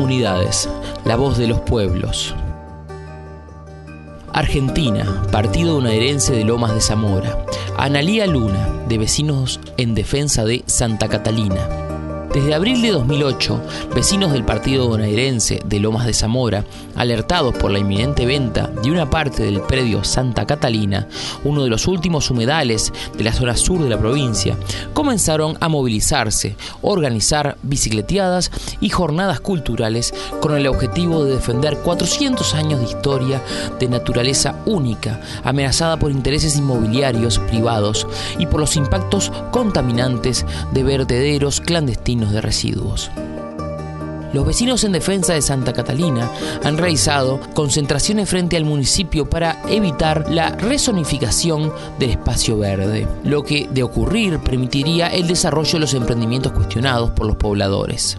comunidades, la voz de los pueblos. Argentina, partido bonaerense de Lomas de Zamora. Analía Luna, de Vecinos en Defensa de Santa Catalina. Desde abril de 2008, vecinos del partido bonaerense de Lomas de Zamora, alertados por la inminente venta de una parte del predio Santa Catalina, uno de los últimos humedales de la zona sur de la provincia, comenzaron a movilizarse, organizar bicicleteadas y jornadas culturales con el objetivo de defender 400 años de historia de naturaleza única, amenazada por intereses inmobiliarios privados y por los impactos contaminantes de vertederos clandestinos de residuos. Los vecinos en defensa de Santa Catalina han realizado concentraciones frente al municipio para evitar la rezonificación del espacio verde, lo que, de ocurrir, permitiría el desarrollo de los emprendimientos cuestionados por los pobladores.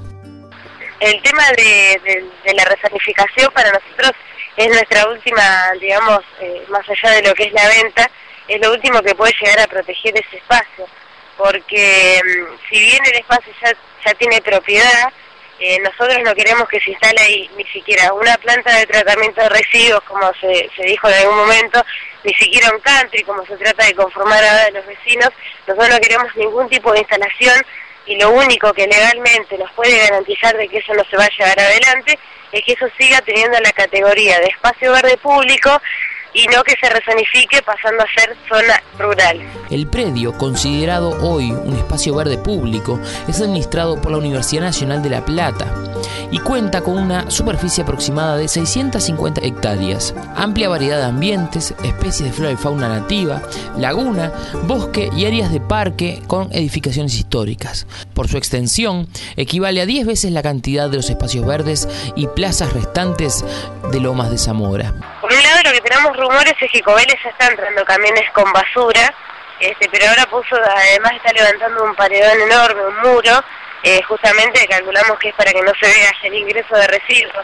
El tema de la rezonificación para nosotros es nuestra última, digamos, más allá de lo que es la venta, es lo último que puede llegar a proteger ese espacio, porque si bien el espacio ya tiene propiedad, nosotros no queremos que se instale ahí ni siquiera una planta de tratamiento de residuos, como se dijo en algún momento, ni siquiera un country, como se trata de conformar ahora de los vecinos. Nosotros no queremos ningún tipo de instalación, y lo único que legalmente nos puede garantizar de que eso no se va a llevar adelante es que eso siga teniendo la categoría de espacio verde público y no que se rezonifique pasando a ser zona rural. El predio, considerado hoy un espacio verde público, es administrado por la Universidad Nacional de La Plata y cuenta con una superficie aproximada de 650 hectáreas, amplia variedad de ambientes, especies de flora y fauna nativa, laguna, bosque y áreas de parque con edificaciones históricas. Por su extensión, equivale a 10 veces la cantidad de los espacios verdes y plazas restantes de Lomas de Zamora. Por un lado, lo que tenemos rumores es que Coveles ya está entrando camiones con basura, pero ahora además está levantando un paredón enorme, un muro, justamente calculamos que es para que no se vea el ingreso de residuos.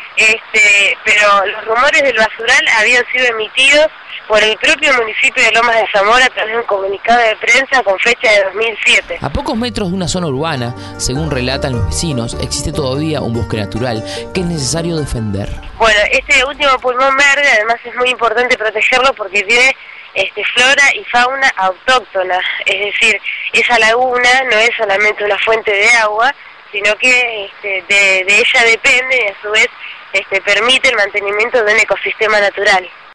Pero los rumores del basural habían sido emitidos por el propio municipio de Lomas de Zamora a través de un comunicado de prensa con fecha de 2007. A pocos metros de una zona urbana, según relatan los vecinos, existe todavía un bosque natural que es necesario defender. Bueno, este último pulmón verde además es muy importante protegerlo porque tiene flora y fauna autóctona, es decir, esa laguna no es solamente una fuente de agua, sino que de ella depende y a su vez permite el mantenimiento de un ecosistema natural.